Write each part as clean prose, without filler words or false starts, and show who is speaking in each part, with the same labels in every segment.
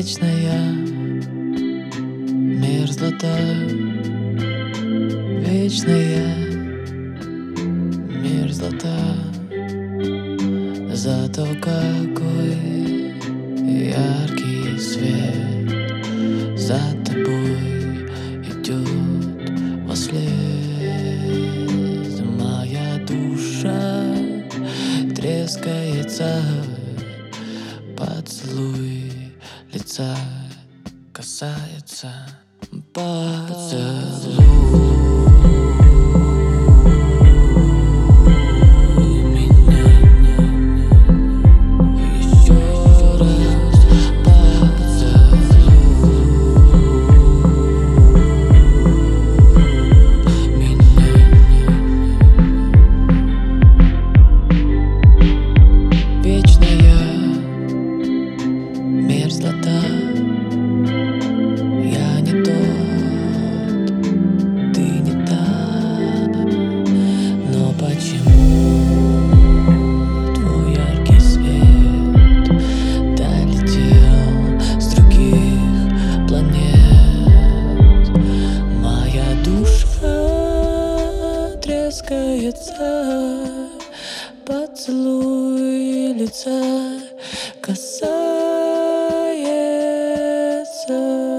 Speaker 1: вечная мерзлота, вечная мерзлота. Зато какой яркий свет за тобой идет вослед. Моя душа трескается, поцелуй лица касается. Поцелуй меня еще раз, поцелуй меня. Вечная мерзлота. Я не тот, ты не та. Но почему твой яркий свет долетел с других планет? Моя душа трескается, поцелуй лица касается.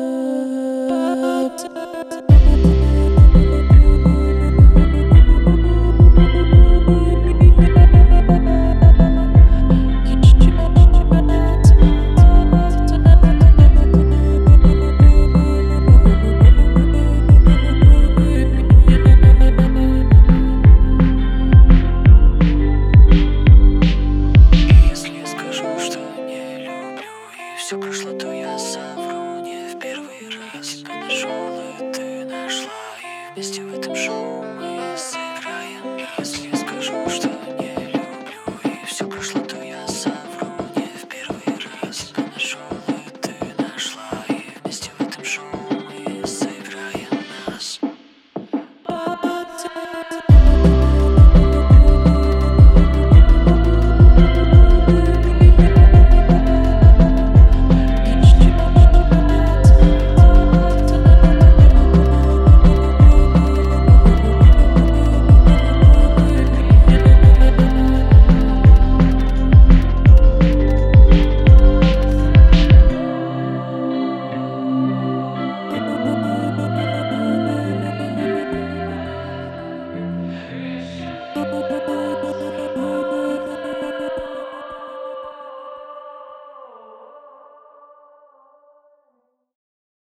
Speaker 1: Если скажу, что не люблю и все прошло, то я совру не в первый раз. Тебя нашел и ты нашла, и вместе в этом шоу